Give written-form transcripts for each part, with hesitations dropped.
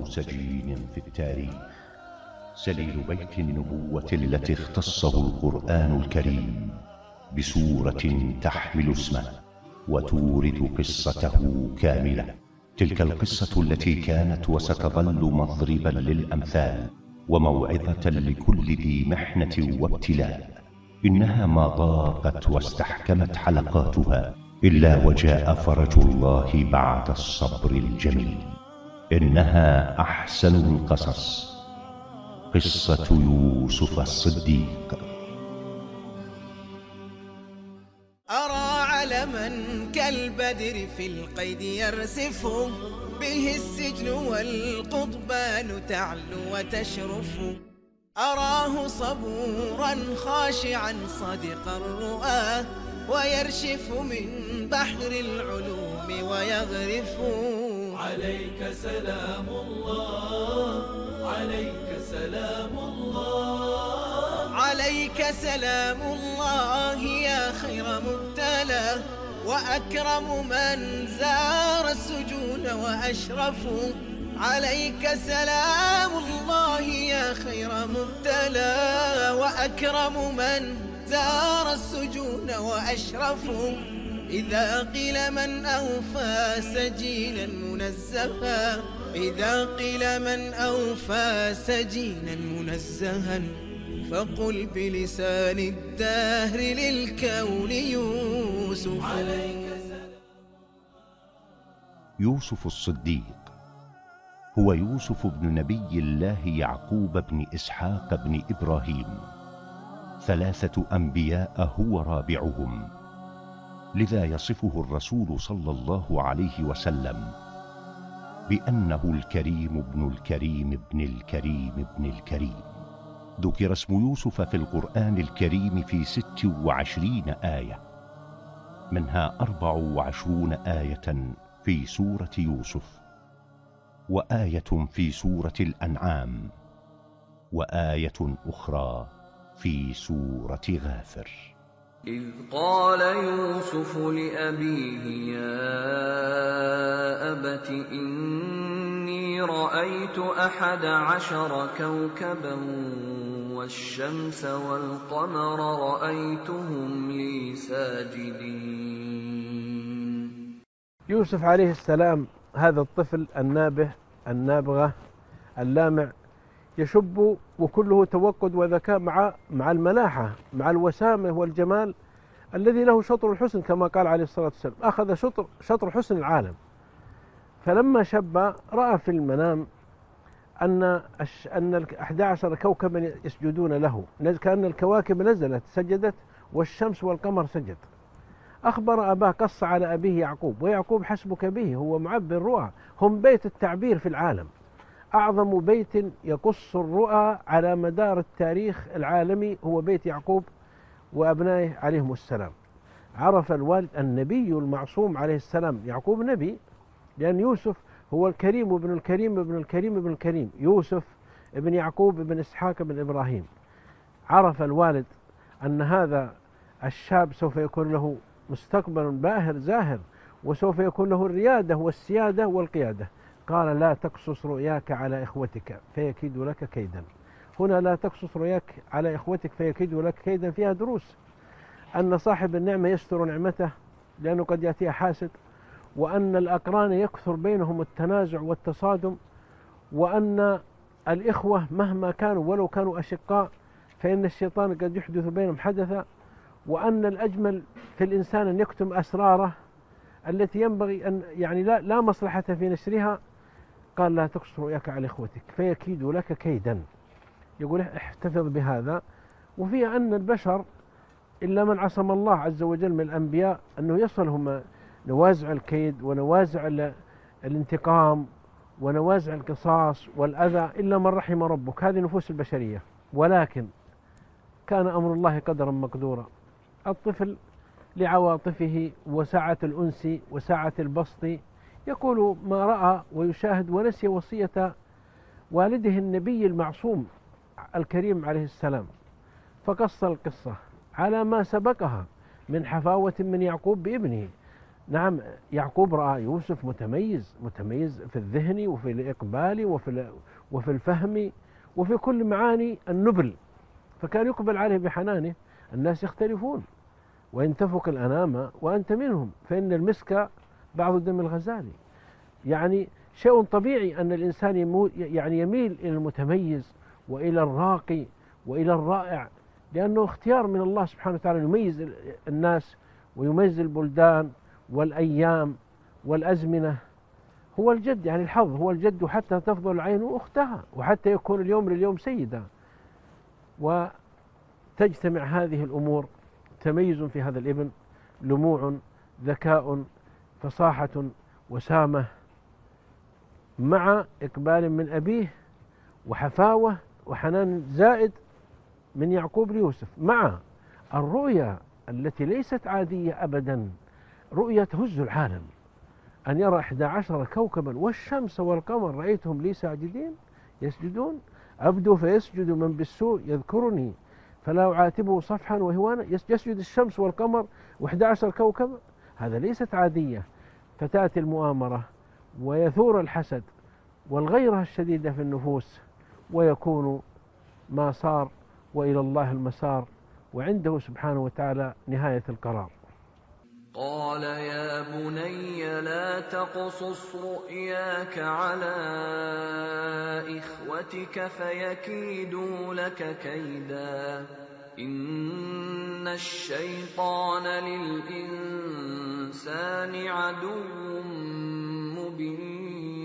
سجين في التاريخ، سليل بيت النبوة التي اختصه القرآن الكريم بسورة تحمل اسمه وتورد قصته كاملة. تلك القصة التي كانت وستظل مضربا للأمثال وموعظة لكل ذي محنة وابتلاء. إنها ما ضاقت واستحكمت حلقاتها إلا وجاء فرج الله بعد الصبر الجميل. إنها أحسن القصص، قصة يوسف الصديق. أرى علما كالبدر في القيد يرسف، به السجن والقضبان تعلو وتشرف. أراه صبورا خاشعا صادق الرؤى، ويرشف من بحر العلوم ويغرف. عليك سلام الله، عليك سلام الله، عليك سلام الله يا خير مبتلى، وأكرم من زار السجون وأشرف. عليك سلام الله يا خير مبتلى، وأكرم من زار السجون وأشرف. إذا قيل من أوفى سجينا منزها، إذا قيل من أوفى سجينا منزها، فقل بلسان الدهر للكون يوسف. يوسف الصديق هو يوسف بن نبي الله يعقوب بن إسحاق بن إبراهيم، 3 أنبياء هو رابعهم. لذا يصفه الرسول صلى الله عليه وسلم بأنه الكريم ابن الكريم ابن الكريم ابن الكريم. ذكر اسم يوسف في القرآن الكريم في 26 آية، منها 24 آية في سورة يوسف، وآية في سورة الأنعام، وآية أخرى في سورة غافر. إذ قال يوسف لأبيه يا أبت إني رأيت 11 كوكبا والشمس والقمر رأيتهم لي ساجدين. يوسف عليه السلام هذا الطفل النابه النابغة اللامع يشب وكله توقد وذكاء مع الملاحة، مع الوسامة والجمال الذي له شطر الحسن كما قال عليه الصلاة والسلام، أخذ شطر حسن العالم. فلما شب رأى في المنام أن 11 كوكبا يسجدون له، كأن الكواكب نزلت سجدت والشمس والقمر سجد. أخبر أباه، قص على أبيه يعقوب، ويعقوب حسبك به هو معبر رؤى، هم بيت التعبير في العالم، أعظم بيت يقص الرؤى على مدار التاريخ العالمي هو بيت يعقوب وأبنائه عليهم السلام. عرف الوالد النبي المعصوم عليه السلام، يعقوب نبي لأن يوسف هو الكريم ابن الكريم ابن الكريم ابن الكريم، يوسف ابن يعقوب ابن إسحاق ابن إبراهيم. عرف الوالد أن هذا الشاب سوف يكون له مستقبل باهر زاهر، وسوف يكون له الريادة والسيادة والقيادة. قال لا تقصص رؤياك على إخوتك فيكيدوا لك كيدا. هنا لا تقصص رؤياك على إخوتك فيكيدوا لك كيدا فيها دروس، أن صاحب النعمة يستر نعمته لأنه قد يأتيها حاسد، وأن الأقران يكثر بينهم التنازع والتصادم، وأن الإخوة مهما كانوا ولو كانوا أشقاء فإن الشيطان قد يحدث بينهم حدثا، وأن الأجمل في الإنسان أن يكتم أسراره التي ينبغي أن يعني لا مصلحة في نشرها. قال لا تقص رؤياك على إخوتك فيكيدوا لك كيدا. يقول احتفظ بهذا. وفيها أن البشر إلا من عصم الله عز وجل من الأنبياء أنه يصلهم نوازع الكيد ونوازع الانتقام ونوازع القصاص والأذى إلا من رحم ربك، هذه نفوس البشرية. ولكن كان أمر الله قدرا مقدورا. الطفل لعواطفه وسعة الأنس وسعة البسط يقول ما رأى ويشاهد، ونسي وصية والده النبي المعصوم الكريم عليه السلام، فقص القصة على ما سبقها من حفاوة من يعقوب بابنه. نعم، يعقوب رأى يوسف متميز في الذهن وفي الإقبال وفي الفهم وفي كل معاني النبل، فكان يقبل عليه بحنانه. الناس يختلفون، وإن تفق الأنام وأنت منهم فإن المسك بعض دم الغزال. يعني شيء طبيعي أن الإنسان يميل إلى المتميز وإلى الراقي وإلى الرائع، لأنه اختيار من الله سبحانه وتعالى يميز الناس ويميز البلدان والأيام والأزمنة. هو الجد، يعني الحظ هو الجد، حتى تفضل العين أختها، وحتى يكون اليوم لليوم سيدا. وتجتمع هذه الأمور: تميز في هذا الابن، لموع، ذكاء، فصاحة، وسامة، مع إقبال من أبيه وحفاوة وحنان زائد من يعقوب ليوسف، مع الرؤيا التي ليست عادية أبدا، رؤيا تهز العالم، أن يرى 11 كوكبا والشمس والقمر رأيتهم لي ساجدين يسجدون، أبدو فيسجد من بالسوء يذكرني فلا أعاتبه صفحا وهوانا. يسجد الشمس والقمر و11 كوكب، هذا ليست عادية. فتأتي المؤامرة ويثور الحسد والغيرة الشديدة في النفوس، ويكون ما صار، وإلى الله المسار، وعنده سبحانه وتعالى نهاية القرار. قال يا بني لا تقصص رؤياك على إخوتك فيكيدوا لك كيدا إن الشيطان للإنسان عدو مبين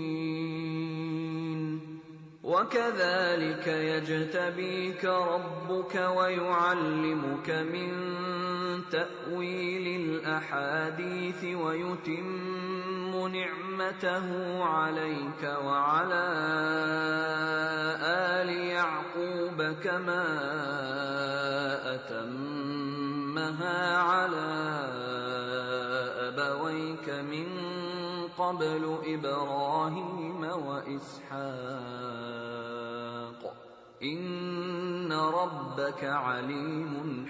وكذلك يجتبيك ربك ويعلمك من تأويل الأحاديث ويتم نعمته عليك وعلى آل يعقوب كما أتمها على أبويك من قبل إبراهيم وإسحاق إن ربك عليم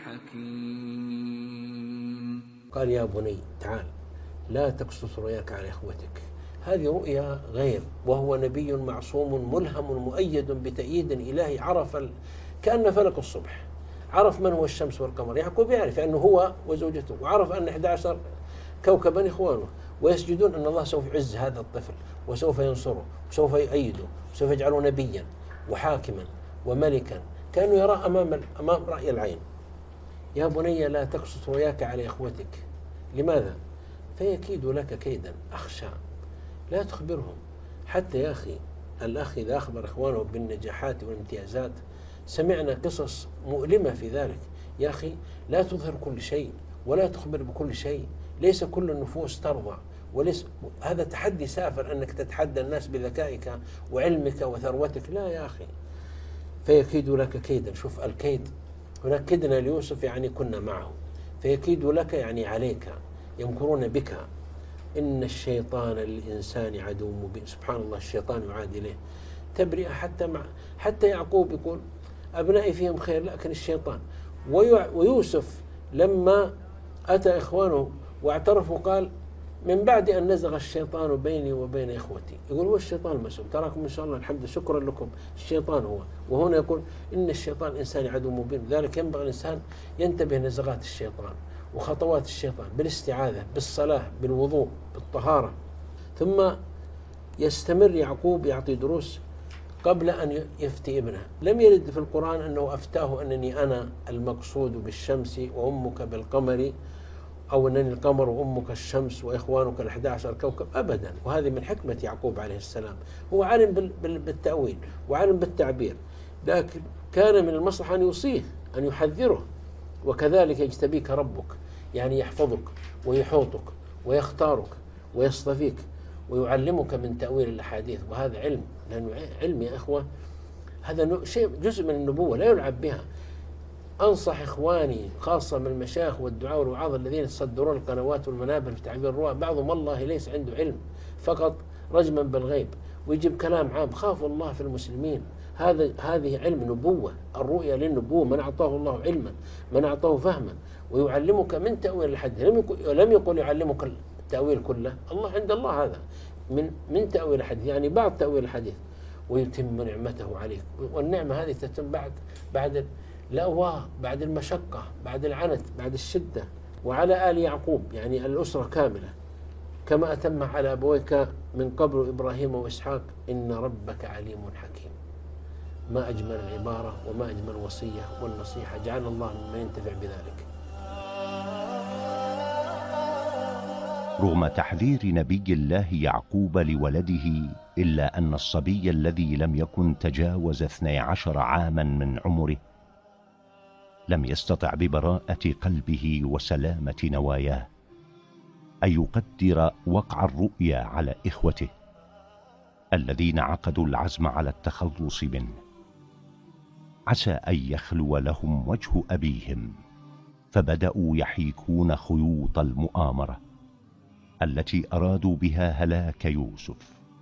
حكيم. قال يا بني تعال لا تقصص رؤياك على إخوتك. هذه رؤيا غير، وهو نبي معصوم ملهم مؤيد بتأييد إلهي، عرف كأن فلك الصبح، عرف من هو الشمس والقمر. يعقوب يعرف أنه هو وزوجته، وعرف أن 11 كوكبا إخوانه، ويسجدون أن الله سوف يعز هذا الطفل وسوف ينصره وسوف يؤيده وسوف يجعله نبيا وحاكما وملكا، كانوا يرى أمام رأي العين. يا بني لا تقصص رؤياك على إخوتك. لماذا؟ فيكيد لك كيدا. أخشى لا تخبرهم. حتى يا أخي الأخ إذا أخبر إخوانه بالنجاحات والامتيازات، سمعنا قصص مؤلمة في ذلك. يا أخي لا تظهر كل شيء ولا تخبر بكل شيء، ليس كل النفوس ترضى، وليس هذا تحدي سافر أنك تتحدى الناس بذكائك وعلمك وثروتك. لا يا أخي، فيكيد لك كيدا. شوف الكيد هناك، كدنا ليوسف يعني كنا معه، فيكيد لك يعني عليك، يمكرون بك. إن الشيطان للإنسان عدو مبين. سبحان الله، الشيطان يعادي له تبرئة. حتى يعقوب يقول أبنائي فيهم خير، لكن الشيطان. ويوسف لما أتى إخوانه واعترفوا قال من بعد أن نزغ الشيطان بيني وبين إخوتي. يقول هو الشيطان مسؤول، تراكم إن شاء الله الحمد شكرا لكم، الشيطان هو. وهنا يقول إن الشيطان الإنسان عدو مبين. لذلك ينبغي الإنسان ينتبه نزغات الشيطان وخطوات الشيطان بالاستعاذة، بالصلاة، بالوضوء، بالطهارة. ثم يستمر يعقوب يعطي دروس قبل أن يفتي ابنه. لم يرد في القرآن أنه أفتاه أنني أنا المقصود بالشمس وأمك بالقمر، أو أنني القمر وأمك الشمس وإخوانك 11 كوكب، أبدا. وهذه من حكمة يعقوب عليه السلام، هو عالم بالتأويل وعالم بالتعبير، لكن كان من المصلحة أن يوصيه، أن يحذره. وكذلك يجتبيك ربك، يعني يحفظك ويحوطك ويختارك ويصطفيك ويعلمك من تأويل الأحاديث. وهذا علم، لأنه علم يا إخوة، هذا شيء جزء من النبوة لا يلعب بها. أنصح إخواني خاصة من المشايخ والدعاء والوعاظ الذين يصدرون القنوات والمنابر في تعبير الرؤى، بعضهم والله ليس عنده علم، فقط رجما بالغيب ويجيب كلام عام. خافوا الله في المسلمين. هذه علم نبوة، الرؤيا للنبوة. من أعطاه الله علما، من أعطاه فهما، ويعلمك من تأويل الحديث. لم يقل يعلمك التأويل كله الله عند الله، هذا من تأويل الحديث، يعني بعض تأويل الحديث، ويتم نعمته عليك. والنعمة هذه تتم بعد الأواه، بعد المشقة، بعد العنت، بعد الشدة. وعلى آل يعقوب يعني الأسرة كاملة، كما أتم على أبويك من قبل إبراهيم وإسحاق إن ربك عليم حكيم. ما أجمل العبارة وما أجمل الوصية والنصيحة، جعل الله ممن ينتفع بذلك. رغم تحذير نبي الله يعقوب لولده، إلا أن الصبي الذي لم يكن تجاوز 12 عاما من عمره لم يستطع ببراءة قلبه وسلامة نواياه أن يقدر وقع الرؤيا على إخوته الذين عقدوا العزم على التخلص منه. عسى أن يخلو لهم وجه أبيهم، فبدأوا يحيكون خيوط المؤامرة التي أرادوا بها هلاك يوسف،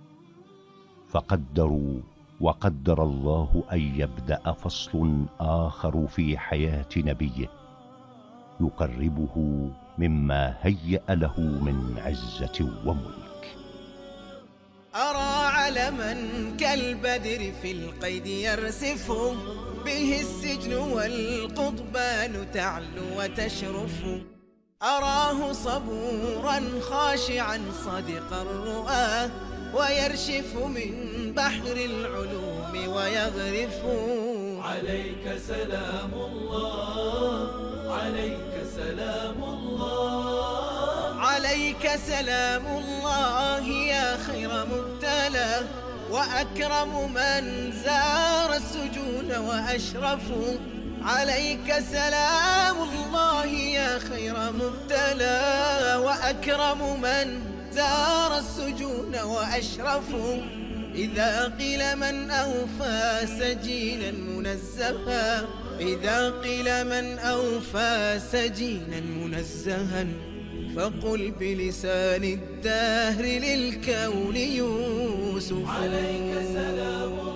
فقدروا وقدر الله أن يبدأ فصل آخر في حياة نبيه يقربه مما هيأ له من عزة وملك. أرى علما كالبدر في القيد يرسف، به السجن والقضبان تعلو وتشرف. أراه صبورا خاشعا صادق الرؤى، ويرشف من بحر العلوم ويغرف. عليك سلام الله، عليك سلام الله، عليك سلام الله يا خير مبتلى، وأكرم من زار السجون وأشرف. عليك سلام الله يا خير مبتلى، وأكرم من زار السجون وأشرف. إذا قيل من أوفى سجينا منزها، إذا قيل من أوفى سجينا منزها، فقل بلسان الدهر للكون يوسف. عليك سلام